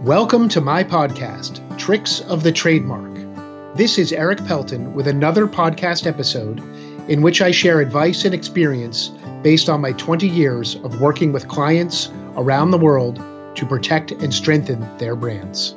Welcome to my podcast, Tricks of the Trademark. This is Eric Pelton with another podcast episode in which I share advice and experience based on my 20 years of working with clients around the world to protect and strengthen their brands.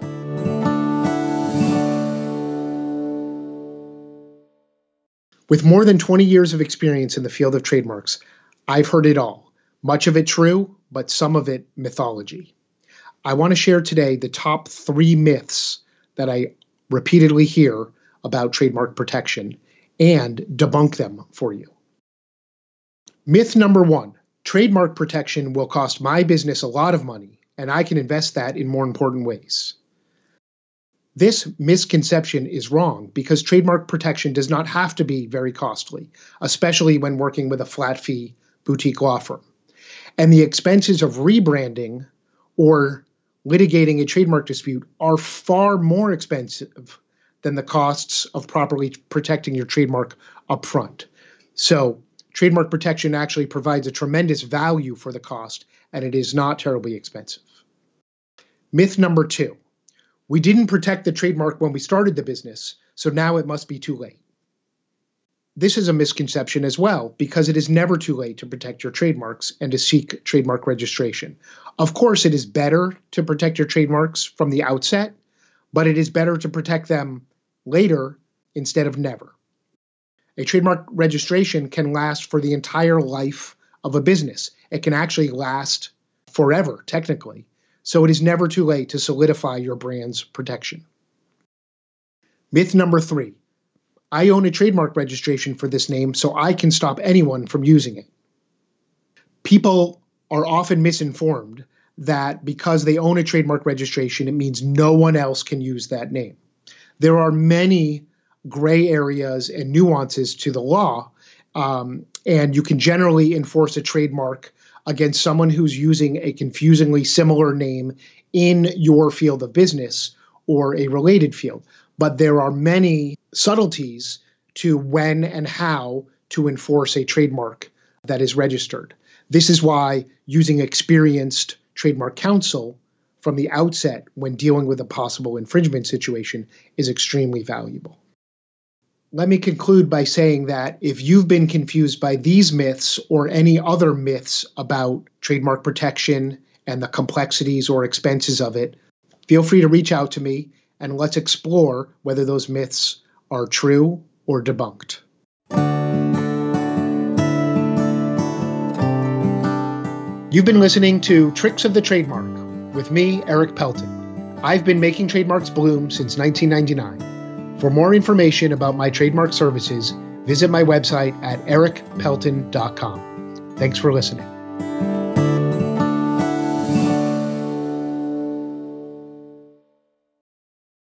With more than 20 years of experience in the field of trademarks, I've heard it all. Much of it true, but some of it mythology. I want to share today the top 3 myths that I repeatedly hear about trademark protection and debunk them for you. Myth number 1, trademark protection will cost my business a lot of money, and I can invest that in more important ways. This misconception is wrong because trademark protection does not have to be very costly, especially when working with a flat fee boutique law firm. And the expenses of rebranding or litigating a trademark dispute are far more expensive than the costs of properly protecting your trademark upfront. So trademark protection actually provides a tremendous value for the cost, and it is not terribly expensive. Myth number 2, we didn't protect the trademark when we started the business, so now it must be too late. This is a misconception as well, because it is never too late to protect your trademarks and to seek trademark registration. Of course, it is better to protect your trademarks from the outset, but it is better to protect them later instead of never. A trademark registration can last for the entire life of a business. It can actually last forever, technically. So it is never too late to solidify your brand's protection. Myth number 3. I own a trademark registration for this name, so I can stop anyone from using it. People are often misinformed that because they own a trademark registration, it means no one else can use that name. There are many gray areas and nuances to the law, and you can generally enforce a trademark against someone who's using a confusingly similar name in your field of business or a related field. But there are many subtleties to when and how to enforce a trademark that is registered. This is why using experienced trademark counsel from the outset when dealing with a possible infringement situation is extremely valuable. Let me conclude by saying that if you've been confused by these myths or any other myths about trademark protection and the complexities or expenses of it, feel free to reach out to me and let's explore whether those myths are true or debunked. You've been listening to Tricks of the Trademark with me, Eric Pelton. I've been making trademarks bloom since 1999. For more information about my trademark services, visit my website at ericpelton.com. Thanks for listening.